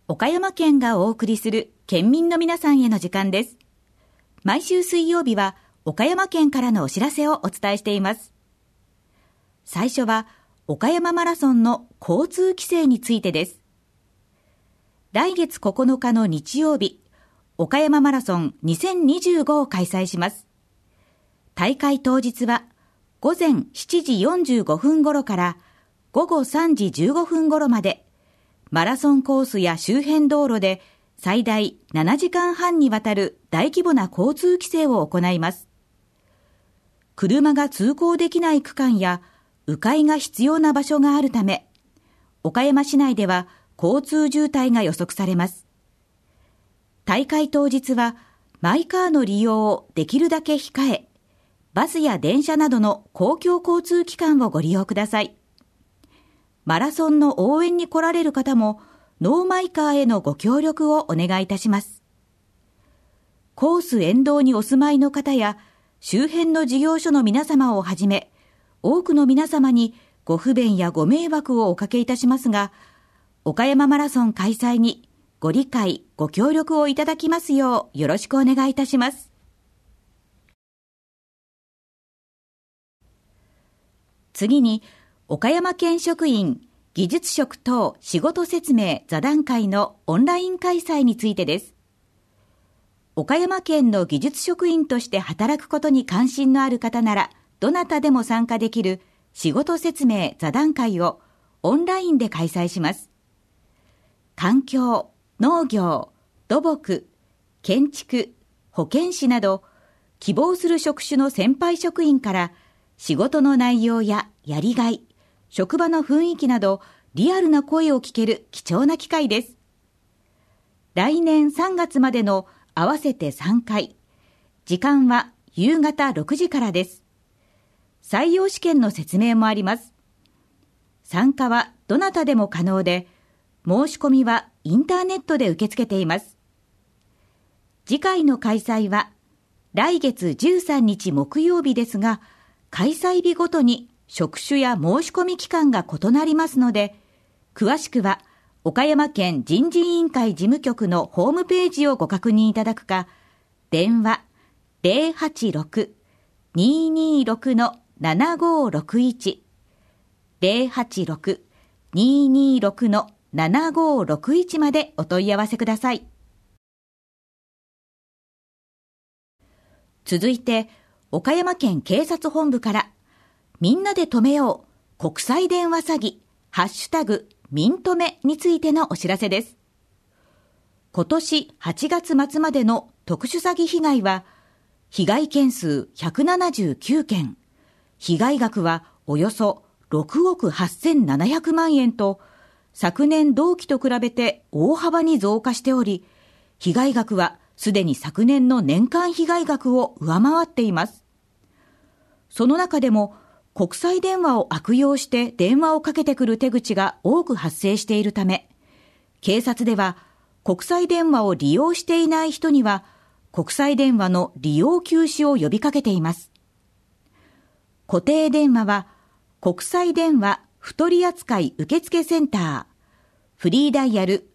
岡山県がお送りする県民の皆さんへの時間です。毎週水曜日は岡山県からのお知らせをお伝えしています。最初は岡山マラソンの交通規制についてです。来月9日の日曜日、岡山マラソン2025を開催します。大会当日は午前7時45分頃から午後3時15分頃まで、マラソンコースや周辺道路で最大7時間半にわたる大規模な交通規制を行います。車が通行できない区間や迂回が必要な場所があるため、岡山市内では交通渋滞が予測されます。大会当日はマイカーの利用をできるだけ控え、バスや電車などの公共交通機関をご利用ください。マラソンの応援に来られる方もノーマイカーへのご協力をお願いいたします。コース沿道にお住まいの方や周辺の事業所の皆様をはじめ、多くの皆様にご不便やご迷惑をおかけいたしますが、岡山マラソン開催にご理解、ご協力をいただきますようよろしくお願いいたします。次に、岡山県職員技術職等仕事説明座談会のオンライン開催についてです。岡山県の技術職員として働くことに関心のある方なら、どなたでも参加できる仕事説明座談会をオンラインで開催します。環境、農業、土木、建築、保健師など、希望する職種の先輩職員から仕事の内容ややりがい、職場の雰囲気などリアルな声を聞ける貴重な機会です。来年3月までの合わせて3回、時間は夕方6時からです。採用試験の説明もあります。参加はどなたでも可能で、申し込みはインターネットで受け付けています。次回の開催は来月13日木曜日ですが、開催日ごとに職種や申し込み期間が異なりますので、詳しくは岡山県人事委員会事務局のホームページをご確認いただくか、電話 086-226-7561 086-226-7561 までお問い合わせください。続いて、岡山県警察本部からみんなで止めよう国際電話詐欺ハッシュタグみんとめについてのお知らせです。今年8月末までの特殊詐欺被害は被害件数179件、被害額はおよそ6億8700万円と昨年同期と比べて大幅に増加しており、被害額はすでに昨年の年間被害額を上回っています。その中でも国際電話を悪用して電話をかけてくる手口が多く発生しているため、警察では国際電話を利用していない人には国際電話の利用休止を呼びかけています。固定電話は国際電話不取り扱い受付センター、フリーダイヤル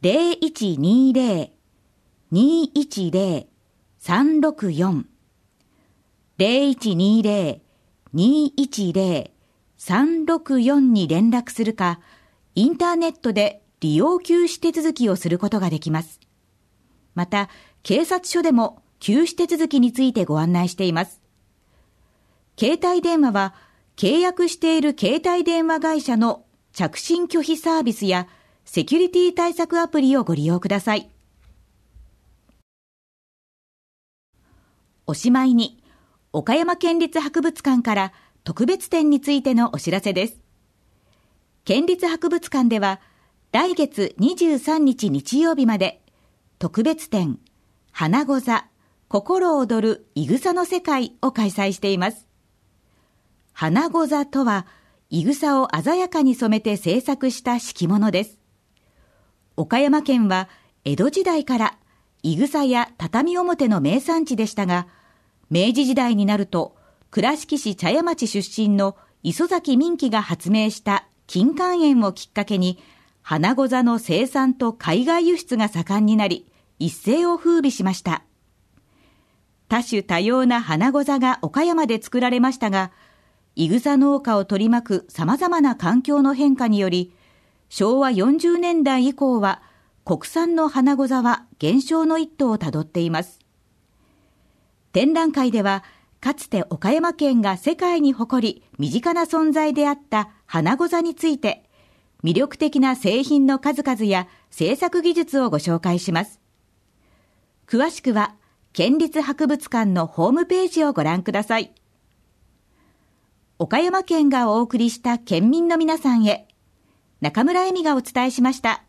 0120-210-364 0120-210-364 に連絡するか、インターネットで利用休止手続きをすることができます。また、警察署でも休止手続きについてご案内しています。携帯電話は、契約している携帯電話会社の着信拒否サービスやセキュリティ対策アプリをご利用ください。おしまいに、岡山県立博物館から特別展についてのお知らせです。県立博物館では来月23日日曜日まで特別展花ござ心躍るいぐさの世界を開催しています。花ござとはいぐさを鮮やかに染めて制作した敷物です。岡山県は江戸時代からいぐさや畳表の名産地でしたが、明治時代になると倉敷市茶屋町出身の磯崎民喜が発明した金柑園をきっかけに花御座の生産と海外輸出が盛んになり、一世を風靡しました。多種多様な花御座が岡山で作られましたが、いぐさ農家を取り巻く様々な環境の変化により、昭和40年代以降は国産の花御座は減少の一途をたどっています。展覧会では、かつて岡山県が世界に誇り身近な存在であった花御座について、魅力的な製品の数々や製作技術をご紹介します。詳しくは県立博物館のホームページをご覧ください。岡山県がお送りした県民の皆さんへ、中村恵美がお伝えしました。